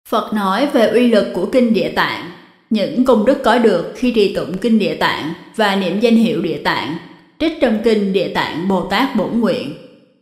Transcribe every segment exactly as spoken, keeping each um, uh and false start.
Phật nói về uy lực của Kinh Địa Tạng, những công đức có được khi trì tụng Kinh Địa Tạng và niệm danh hiệu Địa Tạng, trích trong Kinh Địa Tạng Bồ Tát Bổn Nguyện.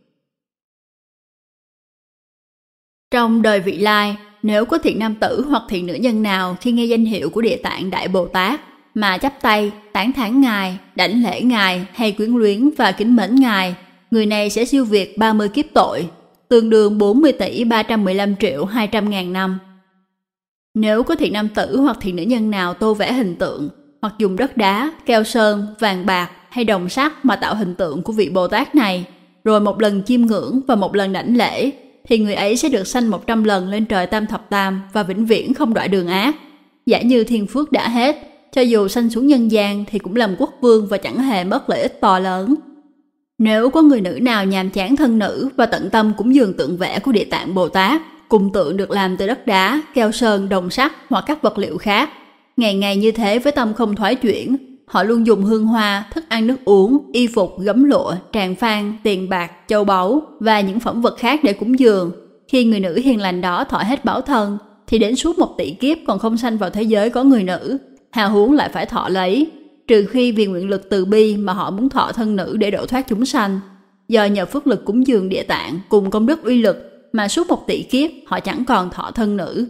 Trong đời vị lai, nếu có thiện nam tử hoặc thiện nữ nhân nào khi nghe danh hiệu của Địa Tạng Đại Bồ Tát mà chắp tay, tán thán Ngài, đảnh lễ Ngài hay quyến luyến và kính mến Ngài, người này sẽ siêu việt ba mươi kiếp tội, tương đương bốn mươi tỷ ba trăm mười lăm triệu hai trăm ngàn năm. Nếu có thiện nam tử hoặc thiện nữ nhân nào tô vẽ hình tượng, hoặc dùng đất đá, keo sơn, vàng bạc hay đồng sắt mà tạo hình tượng của vị Bồ Tát này, rồi một lần chiêm ngưỡng và một lần đảnh lễ, thì người ấy sẽ được sanh một trăm lần lên trời tam thập tam và vĩnh viễn không đọa đường ác. Giả như thiên phước đã hết, cho dù sanh xuống nhân gian thì cũng làm quốc vương và chẳng hề mất lợi ích to lớn. Nếu có người nữ nào nhàm chán thân nữ và tận tâm cúng dường tượng vẽ của Địa Tạng Bồ Tát, cùng tượng được làm từ đất đá, keo sơn, đồng sắt hoặc các vật liệu khác, ngày ngày như thế với tâm không thoái chuyển, họ luôn dùng hương hoa, thức ăn nước uống, y phục, gấm lụa, tràng phan, tiền bạc, châu báu và những phẩm vật khác để cúng dường. Khi người nữ hiền lành đó thọ hết báo thân, thì đến suốt một tỷ kiếp còn không sanh vào thế giới có người nữ, hào huống lại phải thọ lấy, trừ khi vì nguyện lực từ bi mà họ muốn thọ thân nữ để độ thoát chúng sanh. Do nhờ phước lực cúng dường Địa Tạng cùng công đức uy lực mà suốt một tỷ kiếp họ chẳng còn thọ thân nữ.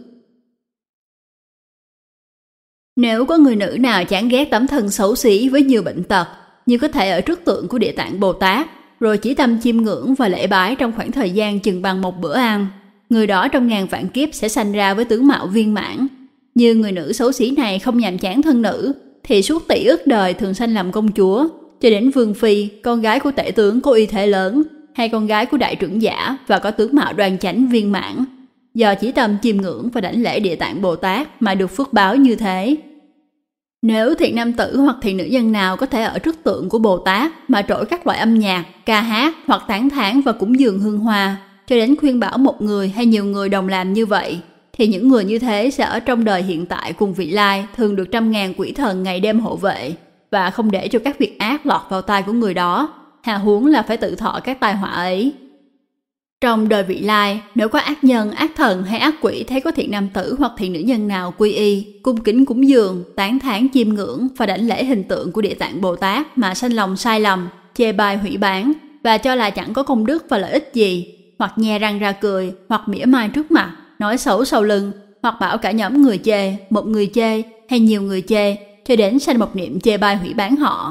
Nếu có người nữ nào chán ghét tấm thân xấu xí với nhiều bệnh tật, như có thể ở trước tượng của Địa Tạng Bồ Tát, rồi chỉ tâm chiêm ngưỡng và lễ bái trong khoảng thời gian chừng bằng một bữa ăn, người đó trong ngàn vạn kiếp sẽ sanh ra với tướng mạo viên mãn. Như người nữ xấu xí này không nhàm chán thân nữ, thì suốt tỷ ức đời thường sanh làm công chúa, cho đến vương phi, con gái của tể tướng có uy thế lớn, hay con gái của đại trưởng giả và có tướng mạo đoan chánh viên mãn. Do chỉ tâm chiêm ngưỡng và đảnh lễ Địa Tạng Bồ Tát mà được phước báo như thế. Nếu thiện nam tử hoặc thiện nữ nhân nào có thể ở trước tượng của Bồ Tát mà trỗi các loại âm nhạc, ca hát hoặc tán thán và cúng dường hương hoa, cho đến khuyên bảo một người hay nhiều người đồng làm như vậy, thì những người như thế sẽ ở trong đời hiện tại cùng vị lai thường được trăm ngàn quỷ thần ngày đêm hộ vệ và không để cho các việc ác lọt vào tai của người đó, hà huống là phải tự thọ các tai họa ấy. Trong đời vị lai, nếu có ác nhân, ác thần hay ác quỷ thấy có thiện nam tử hoặc thiện nữ nhân nào quy y, cung kính cúng dường, tán thán chiêm ngưỡng và đảnh lễ hình tượng của Địa Tạng Bồ Tát mà sanh lòng sai lầm, chê bai hủy bán và cho là chẳng có công đức và lợi ích gì, hoặc nhe răng ra cười, hoặc mỉa mai trước mặt, nói xấu sau lưng, hoặc bảo cả nhóm người chê, một người chê hay nhiều người chê, cho đến sanh một niệm chê bai hủy bán họ.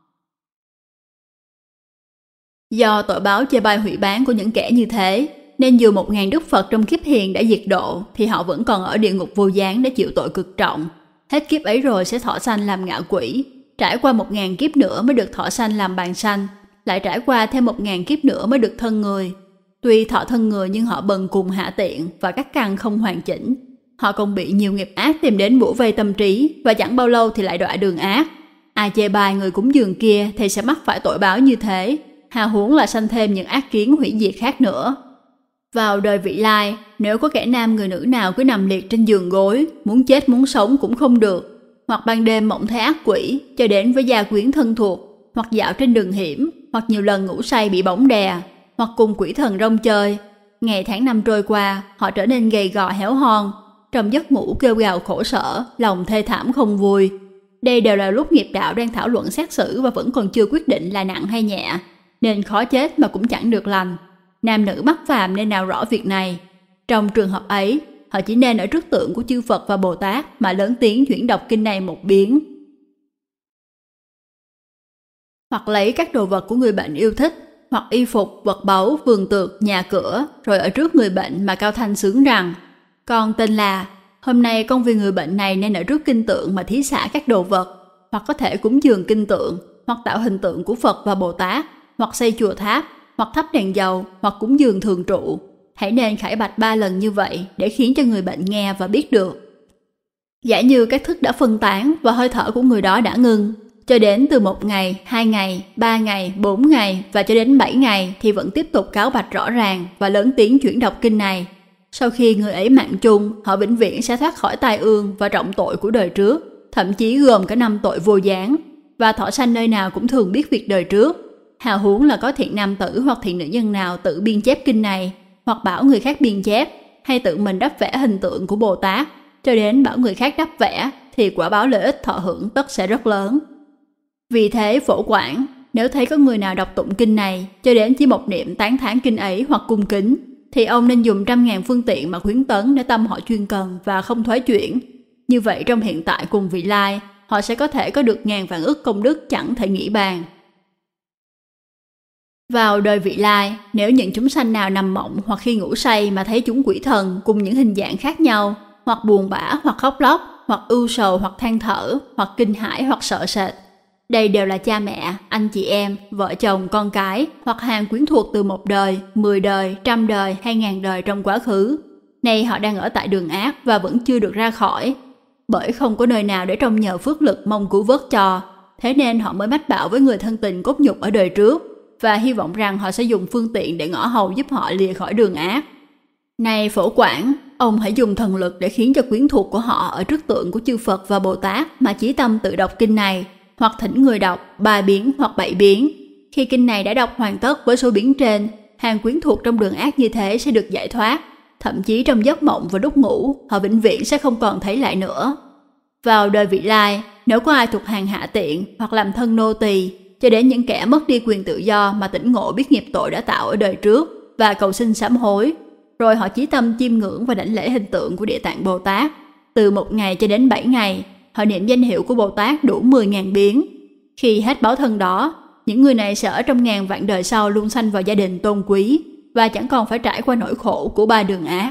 Do tội báo chê bai hủy bán của những kẻ như thế, nên dù một ngàn đức Phật trong kiếp hiền đã diệt độ, thì họ vẫn còn ở địa ngục vô gián để chịu tội cực trọng. Hết kiếp ấy rồi sẽ thọ sanh làm ngạ quỷ, trải qua một ngàn kiếp nữa mới được thọ sanh làm bàn sanh, lại trải qua thêm một ngàn kiếp nữa mới được thân người. Tuy thọ thân người nhưng họ bần cùng hạ tiện và các căn không hoàn chỉnh. Họ còn bị nhiều nghiệp ác tìm đến bủa vây tâm trí và chẳng bao lâu thì lại đọa đường ác. Ai chê bai người cúng dường kia thì sẽ mắc phải tội báo như thế, hào huống là sanh thêm những ác kiến hủy diệt khác nữa. Vào đời vị lai, nếu có kẻ nam người nữ nào cứ nằm liệt trên giường gối, muốn chết muốn sống cũng không được, hoặc ban đêm mộng thấy ác quỷ, cho đến với gia quyến thân thuộc, hoặc dạo trên đường hiểm, hoặc nhiều lần ngủ say bị bóng đè, hoặc cùng quỷ thần rong chơi, ngày tháng năm trôi qua, họ trở nên gầy gò héo hon, trong giấc ngủ kêu gào khổ sở, lòng thê thảm không vui. Đây đều là lúc nghiệp đạo đang thảo luận xét xử và vẫn còn chưa quyết định là nặng hay nhẹ, nên khó chết mà cũng chẳng được lành. Nam nữ mắc phàm nên nào rõ việc này. Trong trường hợp ấy, họ chỉ nên ở trước tượng của chư Phật và Bồ Tát mà lớn tiếng chuyển đọc kinh này một biến. Hoặc lấy các đồ vật của người bệnh yêu thích, hoặc y phục, vật báu, vườn tược, nhà cửa, rồi ở trước người bệnh mà cao thanh sướng rằng: con tên là, hôm nay con vì người bệnh này nên ở trước kinh tượng mà thí xả các đồ vật, hoặc có thể cúng dường kinh tượng, hoặc tạo hình tượng của Phật và Bồ Tát, hoặc xây chùa tháp, hoặc thắp đèn dầu, hoặc cúng dường thường trụ. Hãy nên khải bạch ba lần như vậy để khiến cho người bệnh nghe và biết được. Giả như các thức đã phân tán và hơi thở của người đó đã ngưng, cho đến từ một ngày, hai ngày, ba ngày, bốn ngày và cho đến bảy ngày thì vẫn tiếp tục cáo bạch rõ ràng và lớn tiếng chuyển đọc kinh này. Sau khi người ấy mạng chung, họ vĩnh viễn sẽ thoát khỏi tai ương và trọng tội của đời trước, thậm chí gồm cả năm tội vô gián, và thọ sanh nơi nào cũng thường biết việc đời trước. Hào huống là có thiện nam tử hoặc thiện nữ nhân nào tự biên chép kinh này, hoặc bảo người khác biên chép, hay tự mình đắp vẽ hình tượng của Bồ Tát, cho đến bảo người khác đắp vẽ, thì quả báo lợi ích thọ hưởng tất sẽ rất lớn. Vì thế Phổ Quảng, nếu thấy có người nào đọc tụng kinh này, cho đến chỉ một niệm tán thán kinh ấy hoặc cung kính, thì ông nên dùng trăm ngàn phương tiện mà khuyến tấn để tâm họ chuyên cần và không thoái chuyển. Như vậy trong hiện tại cùng vị lai, họ sẽ có thể có được ngàn vạn ức công đức chẳng thể nghĩ bàn. Vào đời vị lai, nếu những chúng sanh nào nằm mộng hoặc khi ngủ say mà thấy chúng quỷ thần cùng những hình dạng khác nhau, hoặc buồn bã hoặc khóc lóc, hoặc ưu sầu hoặc than thở, hoặc kinh hãi hoặc sợ sệt, đây đều là cha mẹ, anh chị em, vợ chồng, con cái, hoặc hàng quyến thuộc từ một đời, mười đời, trăm đời hay ngàn đời trong quá khứ. Nay họ đang ở tại đường ác và vẫn chưa được ra khỏi, bởi không có nơi nào để trông nhờ phước lực mong cứu vớt cho. Thế nên họ mới mách bảo với người thân tình cốt nhục ở đời trước, và hy vọng rằng họ sẽ dùng phương tiện để ngõ hầu giúp họ lìa khỏi đường ác. Này Phổ Quảng, ông hãy dùng thần lực để khiến cho quyến thuộc của họ ở trước tượng của chư Phật và Bồ Tát mà chí tâm tự đọc kinh này, hoặc thỉnh người đọc ba biến hoặc bảy biến. Khi kinh này đã đọc hoàn tất với số biến trên, hàng quyến thuộc trong đường ác như thế sẽ được giải thoát. Thậm chí trong giấc mộng và lúc ngủ, họ vĩnh viễn sẽ không còn thấy lại nữa. Vào đời vị lai, nếu có ai thuộc hàng hạ tiện hoặc làm thân nô tỳ, cho đến những kẻ mất đi quyền tự do mà tỉnh ngộ biết nghiệp tội đã tạo ở đời trước và cầu xin sám hối, rồi họ chí tâm chiêm ngưỡng và đảnh lễ hình tượng của Địa Tạng Bồ Tát, từ một ngày cho đến bảy ngày, họ niệm danh hiệu của Bồ Tát đủ mười ngàn biến. Khi hết báo thân đó, những người này sẽ ở trong ngàn vạn đời sau luôn sanh vào gia đình tôn quý và chẳng còn phải trải qua nỗi khổ của ba đường ác.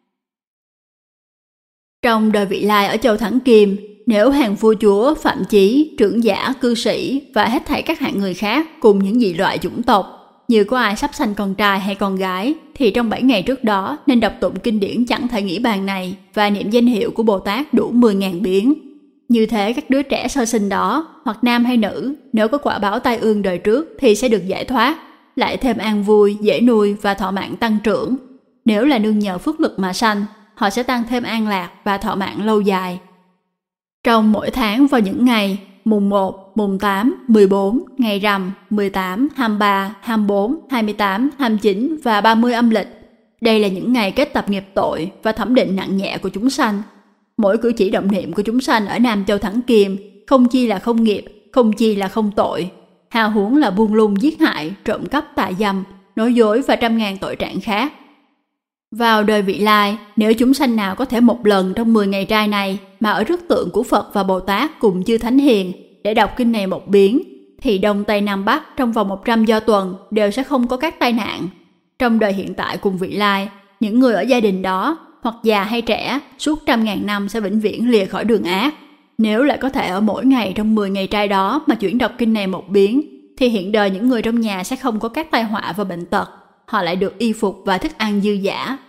Trong đời vị lai ở châu Thắng Kim, nếu hàng vua chúa, phạm chí, trưởng giả, cư sĩ và hết thảy các hạng người khác cùng những dị loại chủng tộc, như có ai sắp sanh con trai hay con gái, thì trong bảy ngày trước đó nên đọc tụng kinh điển chẳng thể nghĩ bàn này và niệm danh hiệu của Bồ Tát đủ mười ngàn biến. Như thế các đứa trẻ sơ sinh đó, hoặc nam hay nữ, nếu có quả báo tai ương đời trước thì sẽ được giải thoát, lại thêm an vui, dễ nuôi và thọ mạng tăng trưởng. Nếu là nương nhờ phước lực mà sanh, họ sẽ tăng thêm an lạc và thọ mạng lâu dài. Trong mỗi tháng vào những ngày mùng một, mùng tám, mười bốn, ngày rằm, mười tám, hai mươi ba, hai mươi bốn, hai mươi tám, hai mươi chín và ba mươi âm lịch, đây là những ngày kết tập nghiệp tội và thẩm định nặng nhẹ của chúng sanh. Mỗi cử chỉ động niệm của chúng sanh ở Nam Châu Thắng Kim không chi là không nghiệp, không chi là không tội, hào huống là buông lung giết hại, trộm cắp tà dâm, nói dối và trăm ngàn tội trạng khác. Vào đời vị lai, nếu chúng sanh nào có thể một lần trong mười ngày trai này mà ở trước tượng của Phật và Bồ Tát cùng chư Thánh Hiền để đọc kinh này một biến, thì Đông Tây Nam Bắc trong vòng một trăm do tuần đều sẽ không có các tai nạn. Trong đời hiện tại cùng vị lai, những người ở gia đình đó, hoặc già hay trẻ, suốt trăm ngàn năm sẽ vĩnh viễn lìa khỏi đường ác. Nếu lại có thể ở mỗi ngày trong mười ngày trai đó mà chuyển đọc kinh này một biến, thì hiện đời những người trong nhà sẽ không có các tai họa và bệnh tật, họ lại được y phục và thức ăn dư dả.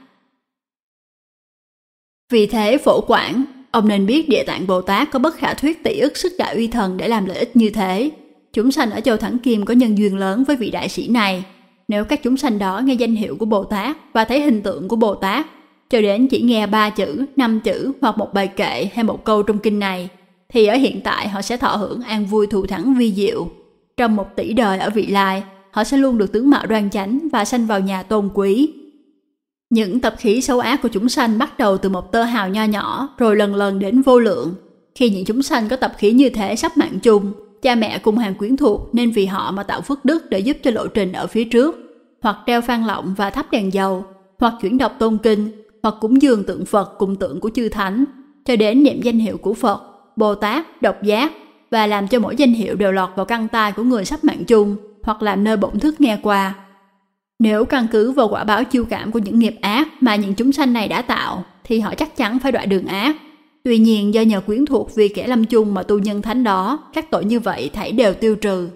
Vì thế Phổ Quảng, ông nên biết Địa Tạng Bồ Tát có bất khả thuyết tỷ ức sức đại uy thần để làm lợi ích như thế. Chúng sanh ở châu Thắng Kim có nhân duyên lớn với vị đại sĩ này. Nếu các chúng sanh đó nghe danh hiệu của Bồ Tát và thấy hình tượng của Bồ Tát, cho đến chỉ nghe ba chữ, năm chữ hoặc một bài kệ hay một câu trong kinh này, thì ở hiện tại họ sẽ thọ hưởng an vui thù thắng vi diệu. Trong một tỷ đời ở vị lai, họ sẽ luôn được tướng mạo đoan chánh và sanh vào nhà tôn quý. Những tập khí xấu ác của chúng sanh bắt đầu từ một tơ hào nho nhỏ, rồi lần lần đến vô lượng. Khi những chúng sanh có tập khí như thế sắp mạng chung, cha mẹ cùng hàng quyến thuộc nên vì họ mà tạo phước đức để giúp cho lộ trình ở phía trước, hoặc treo phan lọng và thắp đèn dầu, hoặc chuyển đọc tôn kinh, hoặc cúng dường tượng Phật cùng tượng của chư Thánh, cho đến niệm danh hiệu của Phật, Bồ Tát, độc giác, và làm cho mỗi danh hiệu đều lọt vào căn tai của người sắp mạng chung, hoặc làm nơi bổn thức nghe qua. Nếu căn cứ vào quả báo chiêu cảm của những nghiệp ác mà những chúng sanh này đã tạo, thì họ chắc chắn phải đọa đường ác. Tuy nhiên do nhờ quyến thuộc vì kẻ lâm chung mà tu nhân thánh đó, các tội như vậy thảy đều tiêu trừ.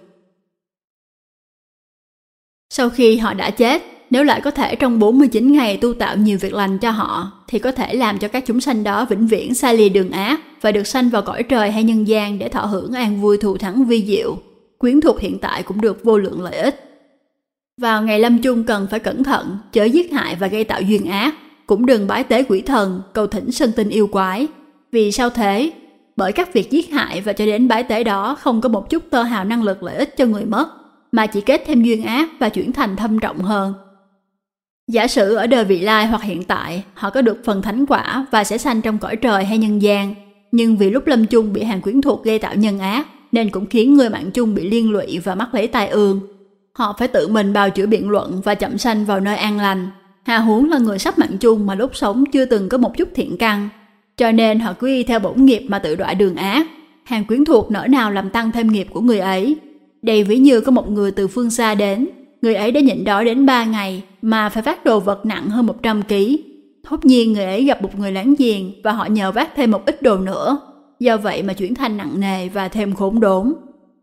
Sau khi họ đã chết, nếu lại có thể trong bốn mươi chín ngày tu tạo nhiều việc lành cho họ, thì có thể làm cho các chúng sanh đó vĩnh viễn xa lìa đường ác và được sanh vào cõi trời hay nhân gian để thọ hưởng an vui thù thắng vi diệu. Quyến thuộc hiện tại cũng được vô lượng lợi ích. Vào ngày lâm chung cần phải cẩn thận, chớ giết hại và gây tạo duyên ác, cũng đừng bái tế quỷ thần, cầu thỉnh sơn tinh yêu quái. Vì sao thế? Bởi các việc giết hại và cho đến bái tế đó không có một chút tơ hào năng lực lợi ích cho người mất, mà chỉ kết thêm duyên ác và chuyển thành thâm trọng hơn. Giả sử ở đời vị lai hoặc hiện tại, họ có được phần thánh quả và sẽ sanh trong cõi trời hay nhân gian. Nhưng vì lúc lâm chung bị hàng quyến thuộc gây tạo nhân ác, nên cũng khiến người mạng chung bị liên lụy và mắc lấy tai ương. Họ phải tự mình bào chữa biện luận và chậm sanh vào nơi an lành. Hà huống là người sắp mạng chung mà lúc sống chưa từng có một chút thiện căn. Cho nên họ cứ y theo bổn nghiệp mà tự đọa đường ác. Hàng quyến thuộc nỡ nào làm tăng thêm nghiệp của người ấy. Đây ví như có một người từ phương xa đến. Người ấy đã nhịn đói đến ba ngày mà phải vác đồ vật nặng hơn một trăm ki lô gam. Thốt nhiên người ấy gặp một người láng giềng và họ nhờ vác thêm một ít đồ nữa. Do vậy mà chuyển thành nặng nề và thêm khốn đốn.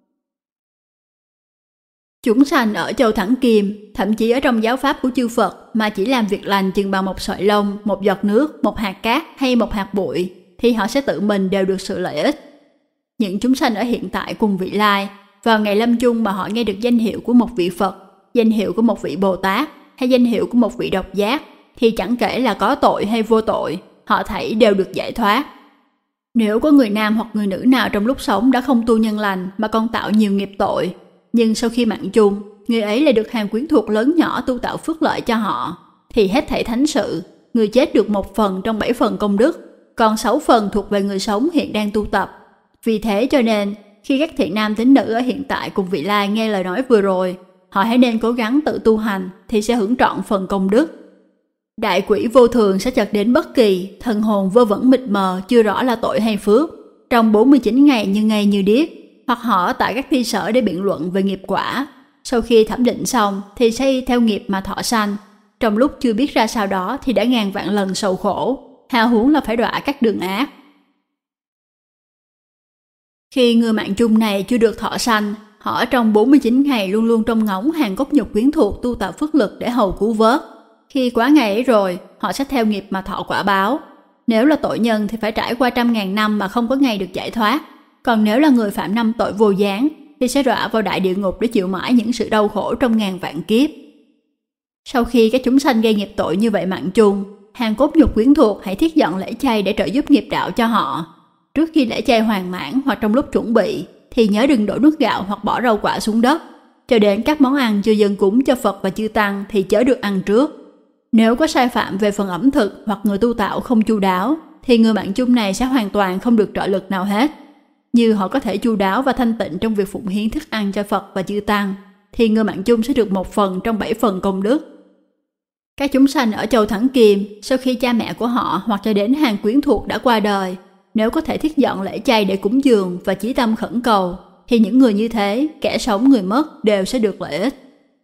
Chúng sanh ở châu Thẳng Kim, thậm chí ở trong giáo pháp của chư Phật mà chỉ làm việc lành chừng bằng một sợi lông, một giọt nước, một hạt cát hay một hạt bụi, thì họ sẽ tự mình đều được sự lợi ích. Những chúng sanh ở hiện tại cùng vị lai, vào ngày lâm chung mà họ nghe được danh hiệu của một vị Phật, danh hiệu của một vị Bồ Tát hay danh hiệu của một vị độc giác, thì chẳng kể là có tội hay vô tội, họ thảy đều được giải thoát. Nếu có người nam hoặc người nữ nào trong lúc sống đã không tu nhân lành mà còn tạo nhiều nghiệp tội, nhưng sau khi mạng chung, người ấy lại được hàng quyến thuộc lớn nhỏ tu tạo phước lợi cho họ, thì hết thảy thánh sự, người chết được một phần trong bảy phần công đức, còn sáu phần thuộc về người sống hiện đang tu tập. Vì thế cho nên, khi các thiện nam tín nữ ở hiện tại cùng vị lai nghe lời nói vừa rồi, họ hãy nên cố gắng tự tu hành thì sẽ hưởng trọn phần công đức. Đại quỷ vô thường sẽ chợt đến bất kỳ, thần hồn vơ vẩn mịt mờ chưa rõ là tội hay phước, trong bốn mươi chín ngày như ngày như điếc, hoặc họ tại các thi sở để biện luận về nghiệp quả. Sau khi thẩm định xong thì sẽ y theo nghiệp mà thọ sanh. Trong lúc chưa biết ra sao đó thì đã ngàn vạn lần sầu khổ, hao huống là phải đọa các đường ác. Khi người mạng chung này chưa được thọ sanh, họ ở trong bốn mươi chín ngày luôn luôn trông ngóng hàng cốt nhục quyến thuộc tu tạo phước lực để hầu cứu vớt. Khi quá ngày ấy rồi, họ sẽ theo nghiệp mà thọ quả báo. Nếu là tội nhân thì phải trải qua trăm ngàn năm mà không có ngày được giải thoát. Còn nếu là người phạm năm tội vô gián thì sẽ đọa vào đại địa ngục để chịu mãi những sự đau khổ trong ngàn vạn kiếp. Sau khi các chúng sanh gây nghiệp tội như vậy mạng chung, hàng cốt nhục quyến thuộc hãy thiết dọn lễ chay để trợ giúp nghiệp đạo cho họ. Trước khi lễ chay hoàn mãn hoặc trong lúc chuẩn bị thì nhớ đừng đổ nước gạo hoặc bỏ rau quả xuống đất. Cho đến các món ăn chưa dâng cúng cho Phật và chư Tăng thì chớ được ăn trước. Nếu có sai phạm về phần ẩm thực hoặc người tu tạo không chu đáo thì người mạng chung này sẽ hoàn toàn không được trợ lực nào hết. Như họ có thể chu đáo và thanh tịnh trong việc phụng hiến thức ăn cho Phật và chư Tăng, thì người mạng chung sẽ được một phần trong bảy phần công đức. Các chúng sanh ở châu Thẳng Kim, sau khi cha mẹ của họ hoặc cho đến hàng quyến thuộc đã qua đời, nếu có thể thiết dọn lễ chay để cúng dường và chí tâm khẩn cầu, thì những người như thế, kẻ sống người mất đều sẽ được lợi ích.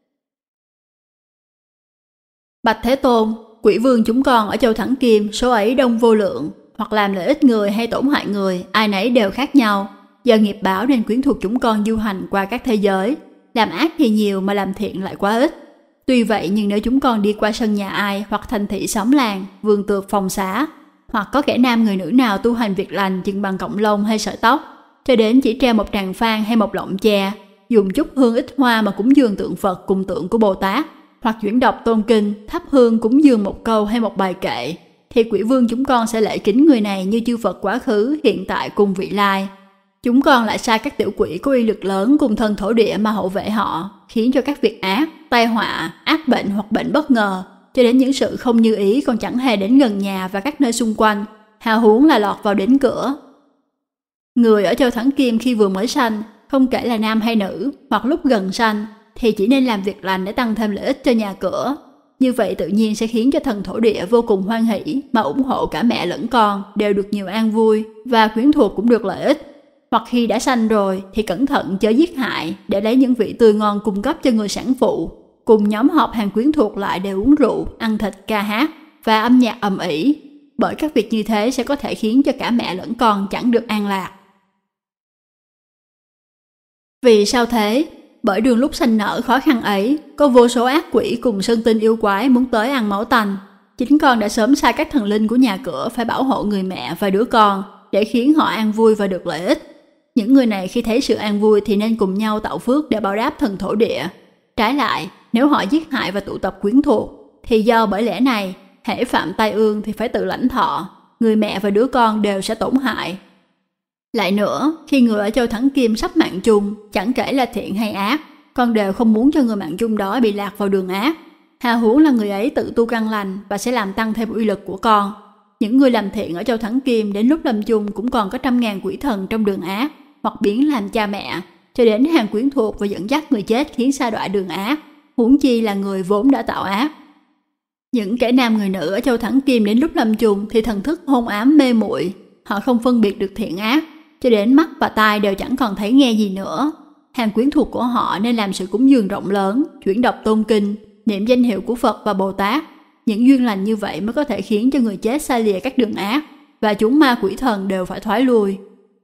Bạch Thế Tôn, quỷ vương chúng con ở châu Thẳng Kim số ấy đông vô lượng, hoặc làm lợi ích người hay tổn hại người, ai nấy đều khác nhau. Do nghiệp báo nên quyến thuộc chúng con du hành qua các thế giới, làm ác thì nhiều mà làm thiện lại quá ít. Tuy vậy nhưng nếu chúng con đi qua sân nhà ai hoặc thành thị xóm làng, vườn tược phòng xá, hoặc có kẻ nam người nữ nào tu hành việc lành chừng bằng cọng lông hay sợi tóc, cho đến chỉ treo một tràng phan hay một lọng chè, dùng chút hương ít hoa mà cúng dường tượng Phật cùng tượng của Bồ Tát, hoặc chuyển đọc tôn kinh, thắp hương cúng dường một câu hay một bài kệ, thì quỷ vương chúng con sẽ lễ kính người này như chư Phật quá khứ, hiện tại cùng vị lai. Chúng con lại sai các tiểu quỷ có uy lực lớn cùng thần thổ địa mà hộ vệ họ, khiến cho các việc ác, tai họa, ác bệnh hoặc bệnh bất ngờ, cho đến những sự không như ý còn chẳng hề đến gần nhà và các nơi xung quanh, hào huống là lọt vào đến cửa. Người ở châu Thẳng Kim khi vừa mới sanh, không kể là nam hay nữ, hoặc lúc gần sanh, thì chỉ nên làm việc lành để tăng thêm lợi ích cho nhà cửa. Như vậy tự nhiên sẽ khiến cho thần thổ địa vô cùng hoan hỷ mà ủng hộ cả mẹ lẫn con đều được nhiều an vui và quyến thuộc cũng được lợi ích. Hoặc khi đã sanh rồi thì cẩn thận chớ giết hại để lấy những vị tươi ngon cung cấp cho người sản phụ. Cùng nhóm họp hàng quyến thuộc lại để uống rượu, ăn thịt, ca hát và âm nhạc ầm ĩ. Bởi các việc như thế sẽ có thể khiến cho cả mẹ lẫn con chẳng được an lạc. Vì sao thế? Bởi đường lúc sanh nở khó khăn ấy, có vô số ác quỷ cùng sơn tinh yêu quái muốn tới ăn máu tanh. Chính con đã sớm sai các thần linh của nhà cửa phải bảo hộ người mẹ và đứa con để khiến họ an vui và được lợi ích. Những người này khi thấy sự an vui thì nên cùng nhau tạo phước để báo đáp thần thổ địa. Trái lại, nếu họ giết hại và tụ tập quyến thuộc, thì do bởi lẽ này, hễ phạm tai ương thì phải tự lãnh thọ, người mẹ và đứa con đều sẽ tổn hại. Lại nữa, khi người ở châu Thẳng Kim sắp mạng chung, chẳng kể là thiện hay ác, con đều không muốn cho người mạng chung đó bị lạc vào đường ác. Hà huống là người ấy tự tu căn lành và sẽ làm tăng thêm uy lực của con. Những người làm thiện ở Châu Thắng Kim đến lúc lâm chung cũng còn có trăm ngàn quỷ thần trong đường ác, hoặc biến làm cha mẹ, cho đến hàng quyến thuộc và dẫn dắt người chết khiến sa đọa đường ác, huống chi là người vốn đã tạo ác. Những kẻ nam người nữ ở Châu Thắng Kim đến lúc lâm chung thì thần thức hôn ám mê muội, họ không phân biệt được thiện ác, cho đến mắt và tai đều chẳng còn thấy nghe gì nữa. Hàng quyến thuộc của họ nên làm sự cúng dường rộng lớn, chuyển đọc tôn kinh, niệm danh hiệu của Phật và Bồ Tát. Những duyên lành như vậy mới có thể khiến cho người chết xa lìa các đường ác, và chúng ma quỷ thần đều phải thoái lui.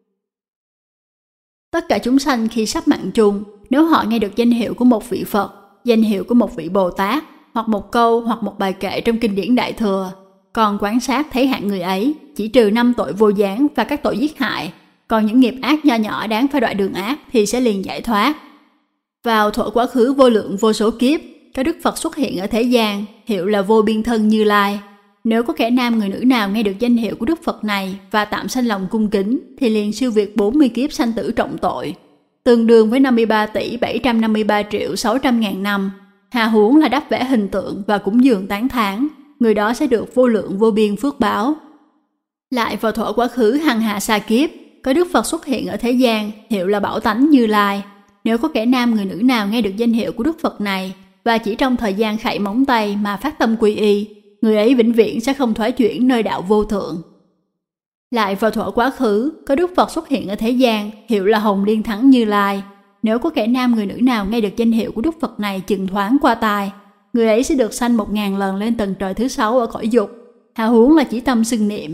Tất cả chúng sanh khi sắp mạng chung, nếu họ nghe được danh hiệu của một vị Phật, danh hiệu của một vị Bồ Tát, hoặc một câu hoặc một bài kệ trong kinh điển Đại Thừa, còn quan sát thấy hạng người ấy chỉ trừ năm tội vô gián và các tội giết hại, còn những nghiệp ác nho nhỏ đáng phải đọa đường ác thì sẽ liền giải thoát. Vào thuở quá khứ vô lượng vô số kiếp, các đức Phật xuất hiện ở thế gian, hiệu là Vô Biên Thân Như Lai. Nếu có kẻ nam người nữ nào nghe được danh hiệu của đức Phật này và tạm sanh lòng cung kính, thì liền siêu việt bốn mươi kiếp sanh tử trọng tội, tương đương với năm mươi ba tỷ bảy trăm năm mươi ba triệu sáu trăm ngàn năm. Hà huống là đắp vẽ hình tượng và cúng dường tán thán, người đó sẽ được vô lượng vô biên phước báo. Lại vào thuở quá khứ hằng hà sa kiếp, có đức Phật xuất hiện ở thế gian, hiệu là Bảo Tánh Như Lai. Nếu có kẻ nam người nữ nào nghe được danh hiệu của đức Phật này và chỉ trong thời gian khạy móng tay mà phát tâm quy y, người ấy vĩnh viễn sẽ không thoái chuyển nơi đạo vô thượng. Lại vào thuở quá khứ, có đức Phật xuất hiện ở thế gian, hiệu là Hồng Liên Thắng Như Lai. Nếu có kẻ nam người nữ nào nghe được danh hiệu của đức Phật này chừng thoáng qua tai, người ấy sẽ được sanh một ngàn lần lên tầng trời thứ sáu ở cõi dục. Hà huống là chỉ tâm xưng niệm.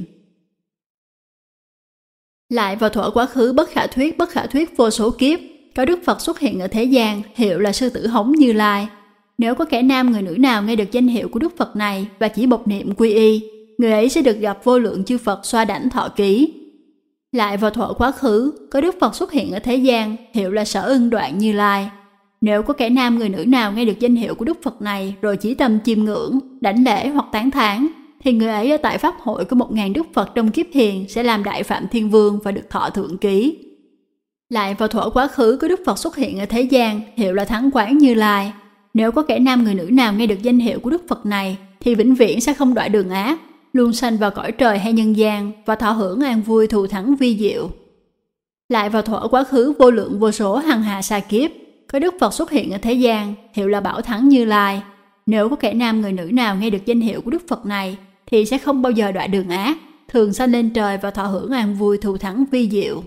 Lại vào thuở quá khứ bất khả thuyết bất khả thuyết vô số kiếp, có đức Phật xuất hiện ở thế gian, hiệu là Sư Tử Hống Như Lai. Nếu có kẻ nam người nữ nào nghe được danh hiệu của đức Phật này và chỉ bộc niệm quy y, người ấy sẽ được gặp vô lượng chư Phật xoa đảnh thọ ký. Lại vào thuở quá khứ, có đức Phật xuất hiện ở thế gian, hiệu là Sở Ưng Đoạn Như Lai. Nếu có kẻ nam người nữ nào nghe được danh hiệu của đức Phật này rồi chỉ tâm chiêm ngưỡng, đảnh lễ hoặc tán thán, thì người ấy ở tại pháp hội của một ngàn đức Phật trong kiếp hiền sẽ làm Đại Phạm Thiên Vương và được thọ thượng ký. Lại vào thuở quá khứ, có đức Phật xuất hiện ở thế gian, hiệu là Thắng Quán Như Lai. Nếu có kẻ nam người nữ nào nghe được danh hiệu của đức Phật này thì vĩnh viễn sẽ không đọa đường ác, luôn sanh vào cõi trời hay nhân gian và thọ hưởng an vui thù thắng vi diệu. Lại vào thuở quá khứ vô lượng vô số hằng hà sa kiếp, có đức Phật xuất hiện ở thế gian, hiệu là Bảo Thắng Như Lai. Nếu có kẻ nam người nữ nào nghe được danh hiệu của đức Phật này thì sẽ không bao giờ đọa đường ác, thường sanh lên trời và thọ hưởng an vui thù thắng vi diệu.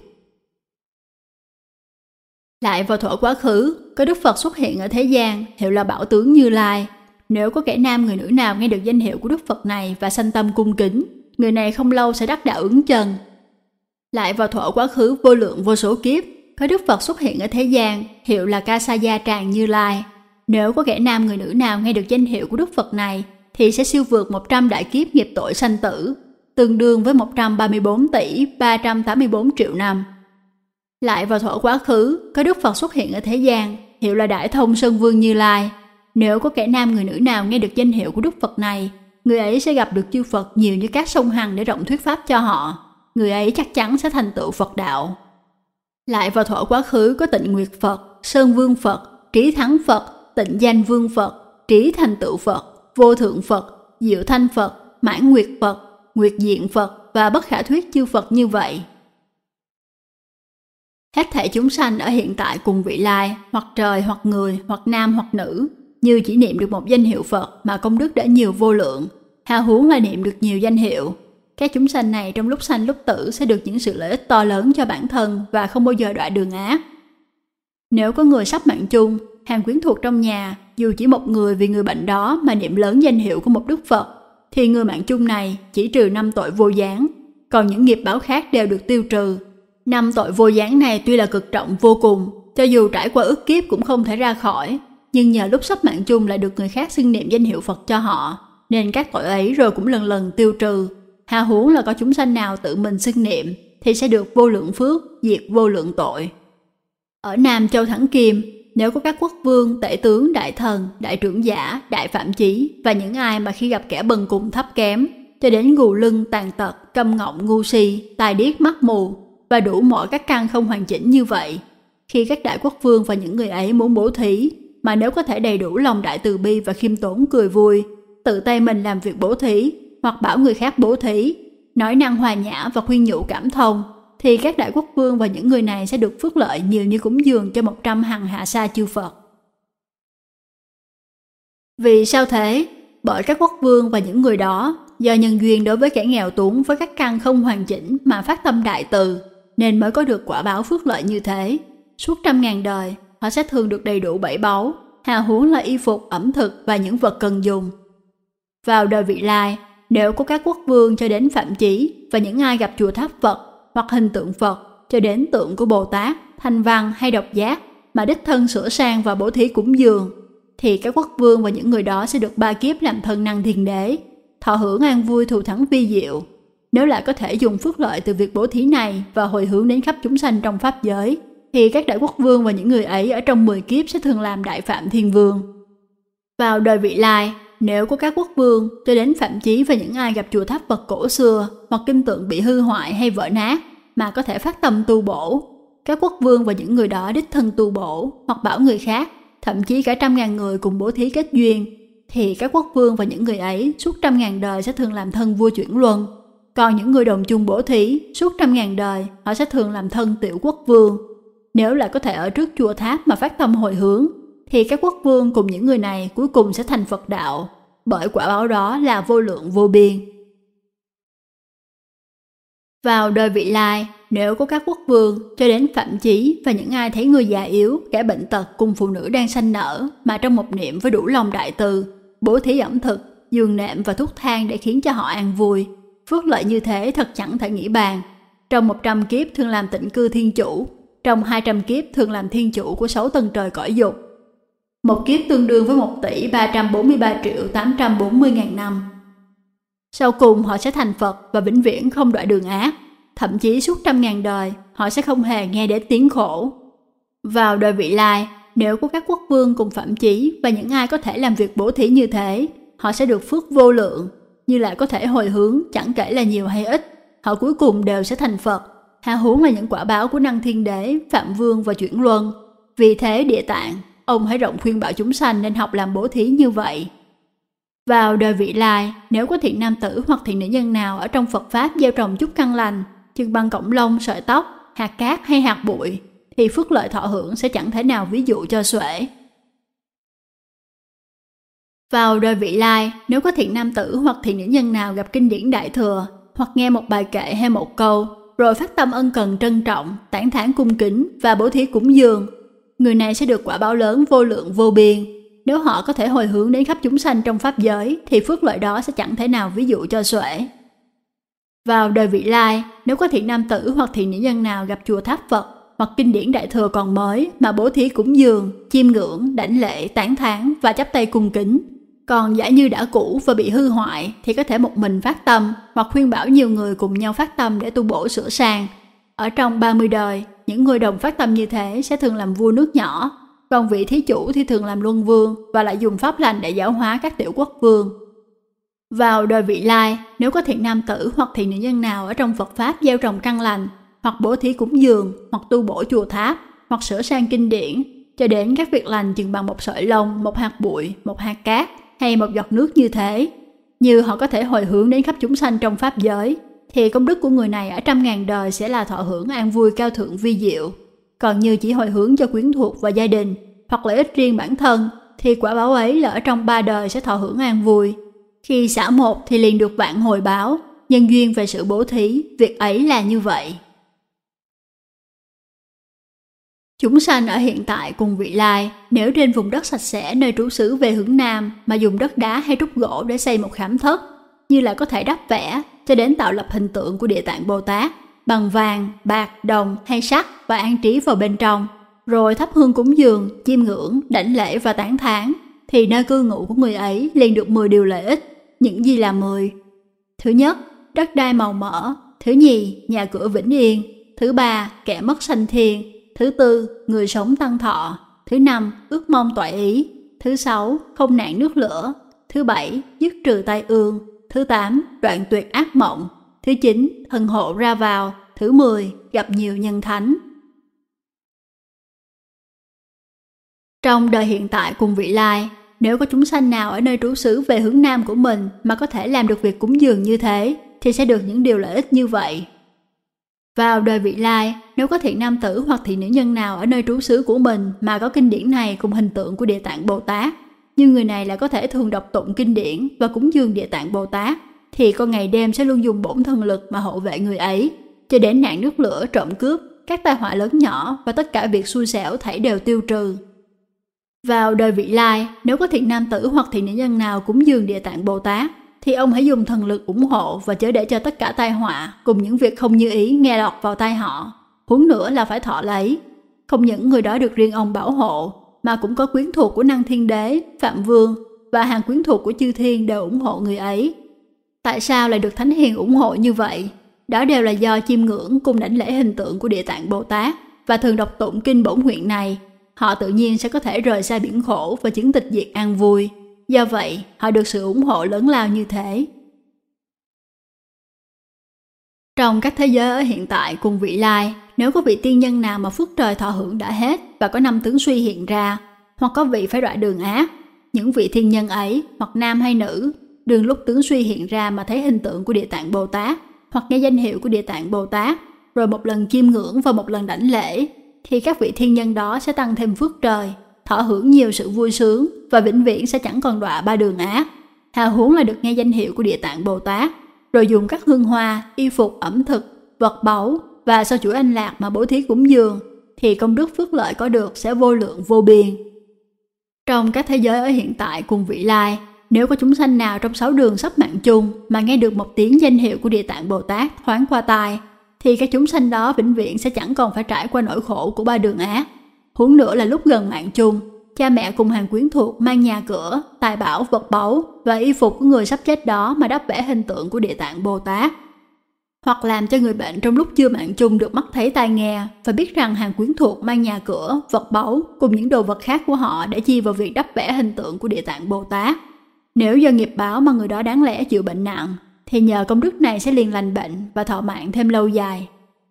Lại vào thuở quá khứ, có đức Phật xuất hiện ở thế gian, hiệu là Bảo Tướng Như Lai. Nếu có kẻ nam người nữ nào nghe được danh hiệu của đức Phật này và sanh tâm cung kính, người này không lâu sẽ đắc đạo ứng chân. Lại vào thuở quá khứ vô lượng vô số kiếp, có đức Phật xuất hiện ở thế gian, hiệu là Kasaya Tràng Như Lai. Nếu có kẻ nam người nữ nào nghe được danh hiệu của đức Phật này thì sẽ siêu vượt một trăm đại kiếp nghiệp tội sanh tử, tương đương với một trăm ba mươi bốn tỷ ba trăm tám mươi bốn triệu năm. Lại vào thuở quá khứ, có đức Phật xuất hiện ở thế gian, hiệu là Đại Thông Sơn Vương Như Lai. Nếu có kẻ nam người nữ nào nghe được danh hiệu của đức Phật này, người ấy sẽ gặp được chư Phật nhiều như các sông Hằng để rộng thuyết pháp cho họ. Người ấy chắc chắn sẽ thành tựu Phật đạo. Lại vào thuở quá khứ, có Tịnh Nguyệt Phật, Sơn Vương Phật, Trí Thắng Phật, Tịnh Danh Vương Phật, Trí Thành Tựu Phật, Vô Thượng Phật, Diệu Thanh Phật, Mãn Nguyệt Phật, Nguyệt Diện Phật và bất khả thuyết chư Phật như vậy. Hết thảy chúng sanh ở hiện tại cùng vị lai, hoặc trời hoặc người, hoặc nam hoặc nữ, như chỉ niệm được một danh hiệu Phật mà công đức đã nhiều vô lượng, hà huống là niệm được nhiều danh hiệu. Các chúng sanh này trong lúc sanh lúc tử sẽ được những sự lợi ích to lớn cho bản thân và không bao giờ đọa đường ác. Nếu có người sắp mạng chung, hàng quyến thuộc trong nhà, dù chỉ một người vì người bệnh đó mà niệm lớn danh hiệu của một đức Phật, thì người mạng chung này chỉ trừ năm tội vô gián, còn những nghiệp báo khác đều được tiêu trừ. Năm tội vô gián này tuy là cực trọng vô cùng, cho dù trải qua ức kiếp cũng không thể ra khỏi, nhưng nhờ lúc sắp mạng chung lại được người khác xưng niệm danh hiệu Phật cho họ, nên các tội ấy rồi cũng lần lần tiêu trừ. Hà huống là có chúng sanh nào tự mình xưng niệm thì sẽ được vô lượng phước, diệt vô lượng tội. Ở Nam Châu Thắng Kim, nếu có các quốc vương, tể tướng, đại thần, đại trưởng giả, đại phạm chí và những ai mà khi gặp kẻ bần cùng thấp kém, cho đến gù lưng, tàn tật, câm ngọng, ngu si, tai điếc, mắt mù và đủ mọi các căn không hoàn chỉnh như vậy, khi các đại quốc vương và những người ấy muốn bố thí, mà nếu có thể đầy đủ lòng đại từ bi và khiêm tốn cười vui, tự tay mình làm việc bố thí hoặc bảo người khác bố thí, nói năng hòa nhã và khuyên nhủ cảm thông, thì các đại quốc vương và những người này sẽ được phước lợi nhiều như cúng dường cho một trăm hằng hạ sa chư Phật. Vì sao thế? Bởi các quốc vương và những người đó, do nhân duyên đối với kẻ nghèo túng với các căn không hoàn chỉnh mà phát tâm đại từ, nên mới có được quả báo phước lợi như thế. Suốt trăm ngàn đời, họ sẽ thường được đầy đủ bảy báu, hào huống là y phục, ẩm thực và những vật cần dùng. Vào đời vị lai, nếu có các quốc vương cho đến Phạm Chí và những ai gặp chùa tháp Phật hoặc hình tượng Phật cho đến tượng của Bồ Tát, Thanh Văn hay Độc Giác mà đích thân sửa sang và bố thí cúng dường, thì các quốc vương và những người đó sẽ được ba kiếp làm thân năng thiên đế, thọ hưởng an vui thù thắng vi diệu. Nếu lại có thể dùng phước lợi từ việc bố thí này và hồi hướng đến khắp chúng sanh trong pháp giới, thì các đại quốc vương và những người ấy ở trong mười kiếp sẽ thường làm đại phạm thiên vương. Vào đời vị lai, nếu có các quốc vương cho đến Phạm Chí và những ai gặp chùa tháp Phật cổ xưa hoặc kinh tượng bị hư hoại hay vỡ nát mà có thể phát tâm tu bổ, các quốc vương và những người đó đích thân tu bổ hoặc bảo người khác, thậm chí cả trăm ngàn người cùng bố thí kết duyên, thì các quốc vương và những người ấy suốt trăm ngàn đời sẽ thường làm thân vua chuyển luân. Còn những người đồng chung bố thí, suốt trăm ngàn đời họ sẽ thường làm thân tiểu quốc vương. Nếu lại có thể ở trước chùa tháp mà phát tâm hồi hướng, thì các quốc vương cùng những người này cuối cùng sẽ thành Phật đạo, bởi quả báo đó là vô lượng vô biên. Vào đời vị lai, nếu có các quốc vương cho đến Phạm Chí và những ai thấy người già yếu, kẻ bệnh tật cùng phụ nữ đang sanh nở mà trong một niệm với đủ lòng đại từ, bố thí ẩm thực, giường nệm và thuốc thang để khiến cho họ an vui, phước lợi như thế thật chẳng thể nghĩ bàn. Trong một trăm kiếp thường làm tịnh cư thiên chủ, trong hai trăm kiếp thường làm thiên chủ của sáu tầng trời cõi dục. Một kiếp tương đương với một tỷ ba trăm bốn mươi ba triệu tám trăm bốn mươi ngàn năm. Sau cùng họ sẽ thành Phật và vĩnh viễn không đọa đường ác. Thậm chí suốt trăm ngàn đời, họ sẽ không hề nghe đến tiếng khổ. Vào đời vị lai, nếu có các quốc vương cùng Phạm Chí và những ai có thể làm việc bố thí như thế, họ sẽ được phước vô lượng, như lại có thể hồi hướng chẳng kể là nhiều hay ít. Họ cuối cùng đều sẽ thành Phật, hào huống là những quả báo của năng thiên đế, Phạm Vương và chuyển luân. Vì thế Địa Tạng, ông hãy rộng khuyên bảo chúng sanh nên học làm bố thí như vậy. Vào đời vị lai, nếu có thiện nam tử hoặc thiện nữ nhân nào ở trong Phật Pháp gieo trồng chút căn lành, chừng bằng cọng lông, sợi tóc, hạt cát hay hạt bụi, thì phước lợi thọ hưởng sẽ chẳng thể nào ví dụ cho xuể. Vào đời vị lai, nếu có thiện nam tử hoặc thiện nữ nhân nào gặp kinh điển Đại Thừa, hoặc nghe một bài kệ hay một câu, rồi phát tâm ân cần trân trọng, tán thán cung kính và bố thí cúng dường, người này sẽ được quả báo lớn vô lượng vô biên. Nếu họ có thể hồi hướng đến khắp chúng sanh trong pháp giới, thì phước lợi đó sẽ chẳng thể nào ví dụ cho xuể. Vào đời vị lai, nếu có thiện nam tử hoặc thiện nữ nhân nào gặp chùa tháp Phật hoặc kinh điển Đại Thừa còn mới mà bố thí cúng dường, chiêm ngưỡng, đảnh lễ, tán thán và chắp tay cung kính, còn giả như đã cũ và bị hư hoại thì có thể một mình phát tâm hoặc khuyên bảo nhiều người cùng nhau phát tâm để tu bổ sửa sang. Ở trong ba mươi đời, những người đồng phát tâm như thế sẽ thường làm vua nước nhỏ, còn vị thí chủ thì thường làm luân vương và lại dùng pháp lành để giáo hóa các tiểu quốc vương. Vào đời vị lai, nếu có thiện nam tử hoặc thiện nữ nhân nào ở trong Phật Pháp gieo trồng căn lành, hoặc bố thí cúng dường, hoặc tu bổ chùa tháp, hoặc sửa sang kinh điển, cho đến các việc lành chừng bằng một sợi lông, một hạt bụi, một hạt cát, hay một giọt nước như thế, như họ có thể hồi hướng đến khắp chúng sanh trong pháp giới, thì công đức của người này ở trăm ngàn đời sẽ là thọ hưởng an vui cao thượng vi diệu. Còn như chỉ hồi hướng cho quyến thuộc và gia đình, hoặc lợi ích riêng bản thân, thì quả báo ấy là ở trong ba đời sẽ thọ hưởng an vui. Khi xả một thì liền được vạn hồi báo, nhân duyên về sự bố thí, việc ấy là như vậy. Chúng sanh ở hiện tại cùng vị lai, nếu trên vùng đất sạch sẽ nơi trú xứ về hướng Nam mà dùng đất đá hay trúc gỗ để xây một khảm thất, như là có thể đắp vẽ cho đến tạo lập hình tượng của Địa Tạng Bồ Tát bằng vàng, bạc, đồng hay sắt và an trí vào bên trong, rồi thắp hương cúng dường, chiêm ngưỡng, đảnh lễ và tán thán, thì nơi cư ngụ của người ấy liền được mười điều lợi ích. Những gì là mười? Thứ nhất, đất đai màu mỡ. Thứ nhì, nhà cửa vĩnh yên. Thứ ba, kẻ mất sanh thiên. Thứ tư, người sống tăng thọ. Thứ năm, ước mong toại ý. Thứ sáu, không nạn nước lửa. Thứ bảy, dứt trừ tai ương. Thứ tám, đoạn tuyệt ác mộng. Thứ chín, thần hộ ra vào. Thứ mười, gặp nhiều nhân thánh. Trong đời hiện tại cùng vị lai, nếu có chúng sanh nào ở nơi trú xứ về hướng nam của mình mà có thể làm được việc cúng dường như thế, thì sẽ được những điều lợi ích như vậy. Vào đời vị lai, nếu có thiện nam tử hoặc thiện nữ nhân nào ở nơi trú xứ của mình mà có kinh điển này cùng hình tượng của Địa Tạng Bồ Tát, nhưng người này lại có thể thường đọc tụng kinh điển và cúng dường Địa Tạng Bồ Tát, thì con ngày đêm sẽ luôn dùng bổn thần lực mà hộ vệ người ấy, cho đến nạn nước lửa, trộm cướp, các tai họa lớn nhỏ và tất cả việc xui xẻo thảy đều tiêu trừ. Vào đời vị lai, nếu có thiện nam tử hoặc thiện nữ nhân nào cúng dường Địa Tạng Bồ Tát, thì ông hãy dùng thần lực ủng hộ và chớ để cho tất cả tai họa cùng những việc không như ý nghe lọt vào tai họ. Huống nữa là phải thọ lấy. Không những người đó được riêng ông bảo hộ, mà cũng có quyến thuộc của Năng Thiên Đế, Phạm Vương và hàng quyến thuộc của chư thiên đều ủng hộ người ấy. Tại sao lại được Thánh Hiền ủng hộ như vậy? Đó đều là do chiêm ngưỡng cùng đảnh lễ hình tượng của Địa Tạng Bồ Tát và thường đọc tụng kinh bổn huyện này, họ tự nhiên sẽ có thể rời xa biển khổ và chứng tịch diệt an vui. Do vậy, họ được sự ủng hộ lớn lao như thế. Trong các thế giới ở hiện tại cùng vị lai, nếu có vị tiên nhân nào mà phước trời thọ hưởng đã hết và có năm tướng suy hiện ra, hoặc có vị phải đọa đường ác, những vị thiên nhân ấy, hoặc nam hay nữ, đường lúc tướng suy hiện ra mà thấy hình tượng của Địa Tạng Bồ Tát, hoặc nghe danh hiệu của Địa Tạng Bồ Tát, rồi một lần chiêm ngưỡng và một lần đảnh lễ, thì các vị thiên nhân đó sẽ tăng thêm phước trời, thọ hưởng nhiều sự vui sướng và vĩnh viễn sẽ chẳng còn đọa ba đường ác. Hào huống là được nghe danh hiệu của Địa Tạng Bồ Tát, rồi dùng các hương hoa, y phục, ẩm thực, vật báu và sau chuỗi anh lạc mà bố thí cúng dường, thì công đức phước lợi có được sẽ vô lượng vô biên. Trong các thế giới ở hiện tại cùng vị lai, nếu có chúng sanh nào trong sáu đường sắp mạng chung mà nghe được một tiếng danh hiệu của Địa Tạng Bồ Tát thoáng qua tai, thì các chúng sanh đó vĩnh viễn sẽ chẳng còn phải trải qua nỗi khổ của ba đường ác. Huống nữa là lúc gần mạng chung, cha mẹ cùng hàng quyến thuộc mang nhà cửa, tài bảo, vật báu và y phục của người sắp chết đó mà đắp vẽ hình tượng của Địa Tạng Bồ Tát. Hoặc làm cho người bệnh trong lúc chưa mạng chung được mắt thấy tai nghe và biết rằng hàng quyến thuộc mang nhà cửa, vật báu cùng những đồ vật khác của họ để chi vào việc đắp vẽ hình tượng của Địa Tạng Bồ Tát. Nếu do nghiệp báo mà người đó đáng lẽ chịu bệnh nặng, thì nhờ công đức này sẽ liền lành bệnh và thọ mạng thêm lâu dài.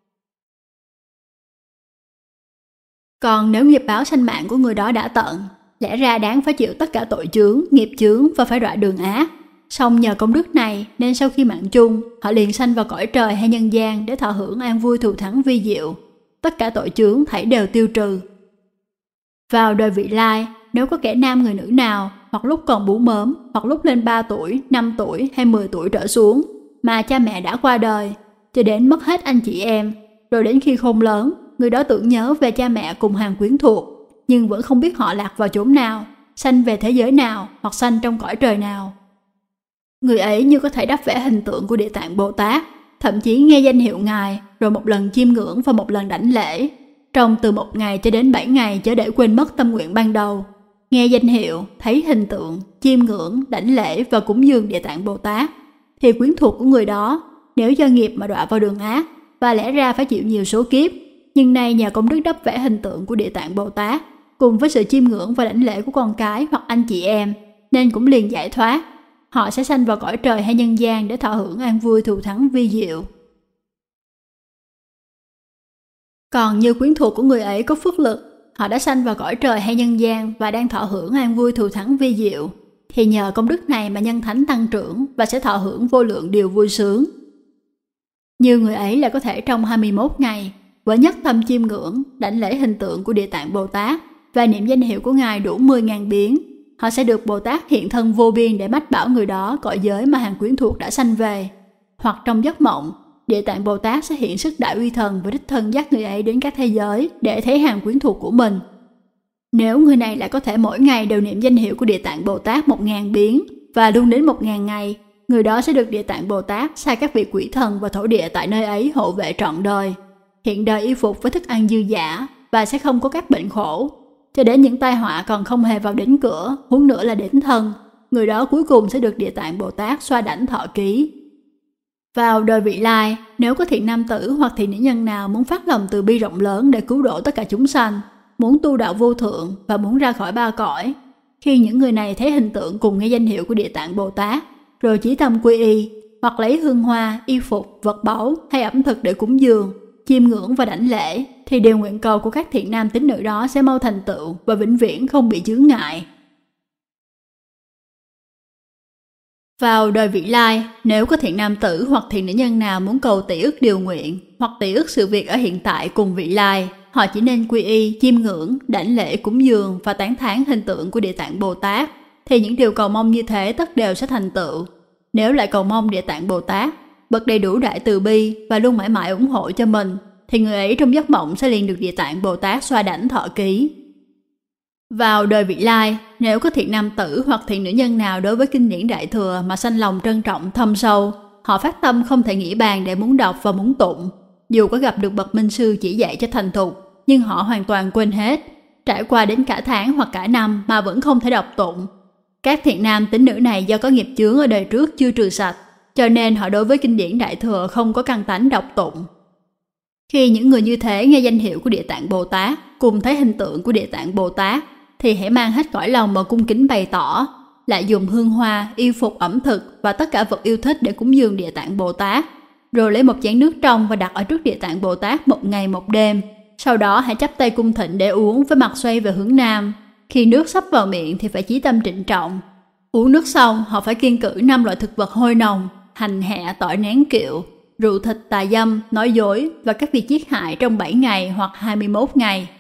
Còn nếu nghiệp báo sanh mạng của người đó đã tận, lẽ ra đáng phải chịu tất cả tội chướng, nghiệp chướng và phải đọa đường ác. Song nhờ công đức này nên sau khi mạng chung, họ liền sanh vào cõi trời hay nhân gian để thọ hưởng an vui thù thắng vi diệu. Tất cả tội chướng thảy đều tiêu trừ. Vào đời vị lai, nếu có kẻ nam người nữ nào, hoặc lúc còn bú mớm, hoặc lúc lên ba tuổi, năm tuổi hay mười tuổi trở xuống, mà cha mẹ đã qua đời, cho đến mất hết anh chị em, rồi đến khi khôn lớn, người đó tưởng nhớ về cha mẹ cùng hàng quyến thuộc, nhưng vẫn không biết họ lạc vào chốn nào, sanh về thế giới nào hoặc sanh trong cõi trời nào. Người ấy như có thể đắp vẽ hình tượng của Địa Tạng Bồ Tát, thậm chí nghe danh hiệu Ngài, rồi một lần chiêm ngưỡng và một lần đảnh lễ, trong từ một ngày cho đến bảy ngày chớ để quên mất tâm nguyện ban đầu. Nghe danh hiệu, thấy hình tượng, chiêm ngưỡng, đảnh lễ và cúng dường Địa Tạng Bồ Tát, thì quyến thuộc của người đó, nếu do nghiệp mà đọa vào đường ác, và lẽ ra phải chịu nhiều số kiếp, nhưng nay nhờ công đức đắp vẽ hình tượng của Địa Tạng Bồ Tát, cùng với sự chiêm ngưỡng và đảnh lễ của con cái hoặc anh chị em, nên cũng liền giải thoát. Họ sẽ sanh vào cõi trời hay nhân gian để thọ hưởng an vui thù thắng vi diệu. Còn như quyến thuộc của người ấy có phước lực, họ đã sanh vào cõi trời hay nhân gian và đang thọ hưởng an vui thù thắng vi diệu, thì nhờ công đức này mà nhân thánh tăng trưởng và sẽ thọ hưởng vô lượng điều vui sướng. Như người ấy là có thể trong hai mươi mốt ngày, với nhất tâm chiêm ngưỡng, đảnh lễ hình tượng của Địa Tạng Bồ Tát và niệm danh hiệu của Ngài đủ mười ngàn biến, họ sẽ được Bồ Tát hiện thân vô biên để mách bảo người đó cõi giới mà hàng quyến thuộc đã sanh về. Hoặc trong giấc mộng, Địa Tạng Bồ Tát sẽ hiện sức đại uy thần và đích thân dắt người ấy đến các thế giới để thấy hàng quyến thuộc của mình. Nếu người này lại có thể mỗi ngày đều niệm danh hiệu của Địa Tạng Bồ Tát một ngàn biến và luôn đến một ngàn ngày, người đó sẽ được Địa Tạng Bồ Tát sai các vị quỷ thần và thổ địa tại nơi ấy hộ vệ trọn đời, hiện đời y phục với thức ăn dư dả và sẽ không có các bệnh khổ, cho đến những tai họa còn không hề vào đến cửa, huống nữa là đến thân. Người đó cuối cùng sẽ được Địa Tạng Bồ Tát xoa đảnh thọ ký. Vào đời vị lai, nếu có thiện nam tử hoặc thiện nữ nhân nào muốn phát lòng từ bi rộng lớn để cứu độ tất cả chúng sanh, muốn tu đạo vô thượng và muốn ra khỏi ba cõi, khi những người này thấy hình tượng cùng nghe danh hiệu của Địa Tạng Bồ Tát, rồi chí tâm quy y, hoặc lấy hương hoa, y phục, vật báu hay ẩm thực để cúng dường, chiêm ngưỡng và đảnh lễ, thì điều nguyện cầu của các thiện nam tín nữ đó sẽ mau thành tựu và vĩnh viễn không bị chướng ngại. Vào đời vị lai, nếu có thiện nam tử hoặc thiện nữ nhân nào muốn cầu tỷ ức điều nguyện hoặc tỷ ức sự việc ở hiện tại cùng vị lai, họ chỉ nên quy y, chiêm ngưỡng, đảnh lễ, cúng dường và tán thán hình tượng của Địa Tạng Bồ Tát, thì những điều cầu mong như thế tất đều sẽ thành tựu. Nếu lại cầu mong Địa Tạng Bồ Tát, bậc đầy đủ đại từ bi và luôn mãi mãi ủng hộ cho mình, thì người ấy trong giấc mộng sẽ liền được Địa Tạng Bồ Tát xoa đảnh thọ ký. Vào đời vị lai, nếu có thiện nam tử hoặc thiện nữ nhân nào đối với kinh điển Đại Thừa mà sanh lòng trân trọng thâm sâu, họ phát tâm không thể nghĩ bàn để muốn đọc và muốn tụng. Dù có gặp được bậc minh sư chỉ dạy cho thành thục, nhưng họ hoàn toàn quên hết, trải qua đến cả tháng hoặc cả năm mà vẫn không thể đọc tụng. Các thiện nam tín nữ này do có nghiệp chướng ở đời trước chưa trừ sạch, cho nên họ đối với kinh điển Đại Thừa không có căn tánh đọc tụng. Khi những người như thế nghe danh hiệu của Địa Tạng Bồ Tát, cùng thấy hình tượng của Địa Tạng Bồ Tát, thì hãy mang hết cõi lòng mà cung kính bày tỏ, lại dùng hương hoa, y phục, ẩm thực và tất cả vật yêu thích để cúng dường Địa Tạng Bồ Tát, rồi lấy một chén nước trong và đặt ở trước Địa Tạng Bồ Tát một ngày một đêm. Sau đó hãy chắp tay cung thịnh để uống với mặt xoay về hướng nam. Khi nước sắp vào miệng thì phải chí tâm trịnh trọng. Uống nước xong, họ phải kiêng cữ năm loại thực vật hôi nồng, hành hẹ, tỏi nén kiệu, rượu thịt, tà dâm, nói dối và các việc giết hại trong bảy ngày hoặc hai mươi mốt ngày.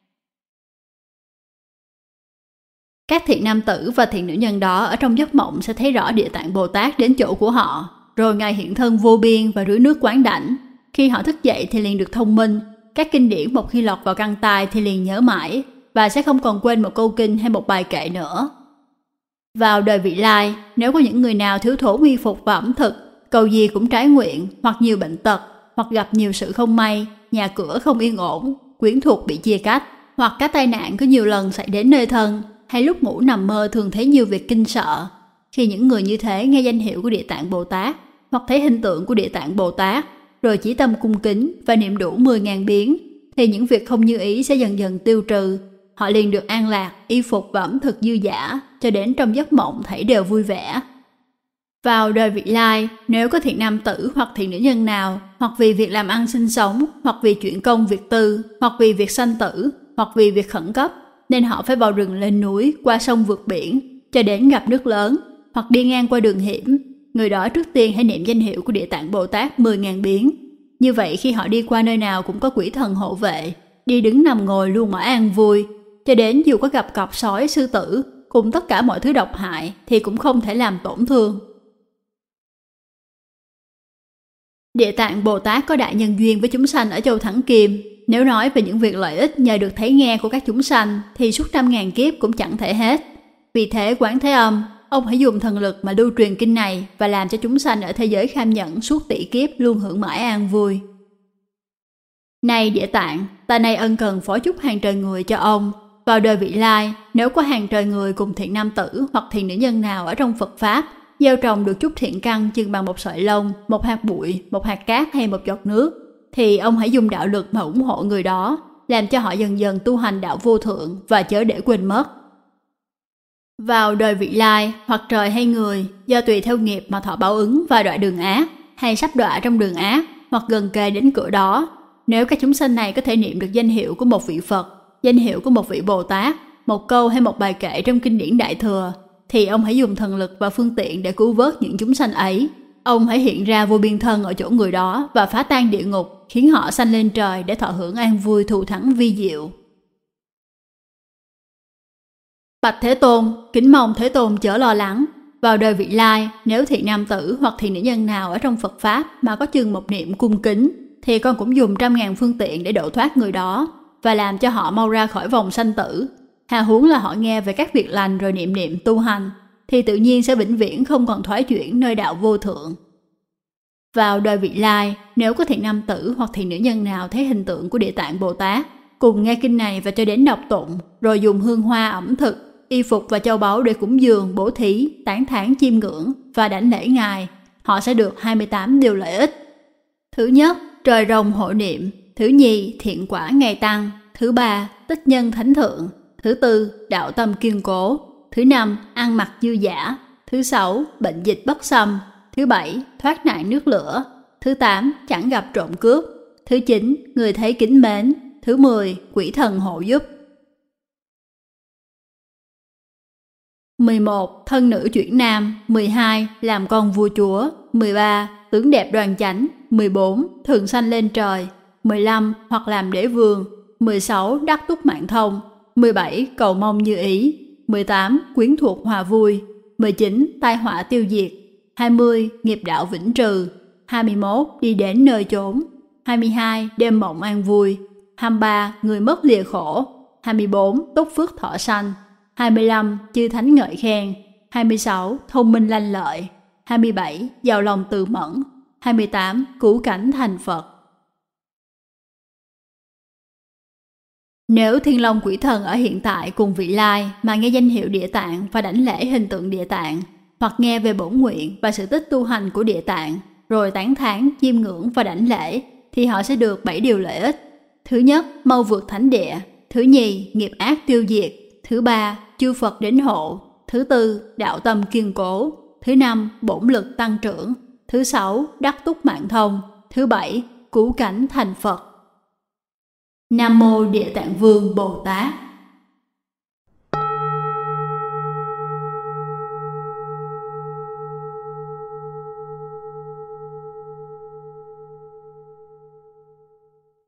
Các thiện nam tử và thiện nữ nhân đó ở trong giấc mộng sẽ thấy rõ Địa Tạng Bồ Tát đến chỗ của họ, rồi Ngài hiện thân vô biên và rưới nước quán đảnh. Khi họ thức dậy thì liền được thông minh, các kinh điển một khi lọt vào căn tai thì liền nhớ mãi, và sẽ không còn quên một câu kinh hay một bài kệ nữa. Vào đời vị lai, nếu có những người nào thiếu thốn y phục và ẩm thực, cầu gì cũng trái nguyện, hoặc nhiều bệnh tật, hoặc gặp nhiều sự không may, nhà cửa không yên ổn, quyến thuộc bị chia cách, hoặc các tai nạn có nhiều lần xảy đến nơi thân, hay lúc ngủ nằm mơ thường thấy nhiều việc kinh sợ. Khi những người như thế nghe danh hiệu của Địa Tạng Bồ Tát, hoặc thấy hình tượng của Địa Tạng Bồ Tát, rồi chỉ tâm cung kính và niệm đủ mười ngàn biến, thì những việc không như ý sẽ dần dần tiêu trừ. Họ liền được an lạc, y phục và ẩm thực dư dả, cho đến trong giấc mộng thảy đều vui vẻ. Vào đời vị lai, nếu có thiện nam tử hoặc thiện nữ nhân nào, hoặc vì việc làm ăn sinh sống, hoặc vì chuyện công việc tư, hoặc vì việc sanh tử, hoặc vì việc khẩn cấp, nên họ phải vào rừng lên núi, qua sông vượt biển, cho đến gặp nước lớn, hoặc đi ngang qua đường hiểm. Người đó trước tiên hãy niệm danh hiệu của Địa Tạng Bồ Tát mười ngàn biến. Như vậy khi họ đi qua nơi nào cũng có quỷ thần hộ vệ, đi đứng nằm ngồi luôn mãi an vui, cho đến dù có gặp cọp sói, sư tử, cùng tất cả mọi thứ độc hại thì cũng không thể làm tổn thương. Địa Tạng Bồ Tát có đại nhân duyên với chúng sanh ở châu Thắng Kim. Nếu nói về những việc lợi ích nhờ được thấy nghe của các chúng sanh thì suốt trăm ngàn kiếp cũng chẳng thể hết. Vì thế Quán Thế Âm, ông hãy dùng thần lực mà lưu truyền kinh này và làm cho chúng sanh ở thế giới Kham Nhẫn suốt tỷ kiếp luôn hưởng mãi an vui. Này Địa Tạng, ta nay ân cần phó chúc hàng trời người cho ông. Vào đời vị lai, nếu có hàng trời người cùng thiện nam tử hoặc thiện nữ nhân nào ở trong Phật Pháp, gieo trồng được chút thiện căn chừng bằng một sợi lông, một hạt bụi, một hạt cát hay một giọt nước, thì ông hãy dùng đạo lực mà ủng hộ người đó, làm cho họ dần dần tu hành đạo vô thượng và chớ để quên mất. Vào đời vị lai, hoặc trời hay người, do tùy theo nghiệp mà thọ báo ứng và đọa đường ác, hay sắp đọa trong đường ác, hoặc gần kề đến cửa đó, nếu các chúng sanh này có thể niệm được danh hiệu của một vị Phật, danh hiệu của một vị Bồ Tát, một câu hay một bài kệ trong kinh điển Đại Thừa, thì ông hãy dùng thần lực và phương tiện để cứu vớt những chúng sanh ấy. Ông hãy hiện ra vô biên thân ở chỗ người đó và phá tan địa ngục, khiến họ sanh lên trời để thọ hưởng an vui thù thắng vi diệu. Bạch Thế Tôn, kính mong Thế Tôn chớ lo lắng. Vào đời vị lai, nếu thiện nam tử hoặc thiện nữ nhân nào ở trong Phật Pháp mà có chừng một niệm cung kính, thì con cũng dùng trăm ngàn phương tiện để độ thoát người đó và làm cho họ mau ra khỏi vòng sanh tử. Hà huống là họ nghe về các việc lành rồi niệm niệm tu hành, thì tự nhiên sẽ vĩnh viễn không còn thoái chuyển nơi đạo vô thượng. Vào đời vị lai, nếu có thiện nam tử hoặc thiện nữ nhân nào thấy hình tượng của Địa Tạng Bồ Tát, cùng nghe kinh này và cho đến đọc tụng, rồi dùng hương hoa ẩm thực, y phục và châu báu để cúng dường, bố thí, tán thán chiêm ngưỡng và đảnh lễ Ngài, họ sẽ được hai mươi tám điều lợi ích. Thứ nhất, trời rồng hộ niệm. Thứ nhì, thiện quả ngày tăng. Thứ ba, tích nhân thánh thượng. Thứ tư, đạo tâm kiên cố. Thứ năm, ăn mặc dư dả. Thứ sáu, bệnh dịch bất xâm. Thứ bảy, thoát nạn nước lửa. Thứ tám, chẳng gặp trộm cướp. Thứ chín, người thấy kính mến. Thứ mười, quỷ thần hộ giúp. mười một. Thân nữ chuyển nam. mười hai. Làm con vua chúa. mười ba. Tướng đẹp đoan chánh. mười bốn. Thường sanh lên trời. mười lăm. Hoặc làm đế vương. mười sáu. Đắc túc mạng thông. mười bảy. Cầu mong như ý. mười tám. Quyến thuộc hòa vui. mười chín. Tai họa tiêu diệt. hai mươi. Nghiệp đạo vĩnh trừ. hai mươi mốt. Đi đến nơi chốn. hai mươi hai. Đêm mộng an vui. hai mươi ba. Người mất lìa khổ. hai mươi bốn. Túc phước thọ sanh. hai mươi lăm. Chư thánh ngợi khen. hai mươi sáu. Thông minh lanh lợi. hai mươi bảy. Giàu lòng từ mẫn. hai mươi tám. Cứu cảnh thành Phật. Nếu Thiên Long Quỷ Thần ở hiện tại cùng vị lai mà nghe danh hiệu Địa Tạng và đảnh lễ hình tượng Địa Tạng, hoặc nghe về bổn nguyện và sự tích tu hành của Địa Tạng, rồi tán thán, chiêm ngưỡng và đảnh lễ, thì họ sẽ được bảy điều lợi ích. Thứ nhất, mau vượt thánh địa. Thứ nhì, nghiệp ác tiêu diệt. Thứ ba, chư Phật đến hộ. Thứ tư, đạo tâm kiên cố. Thứ năm, bổn lực tăng trưởng. Thứ sáu, đắc túc mạng thông. Thứ bảy, cứu cảnh thành Phật. Nam mô Địa Tạng Vương Bồ Tát.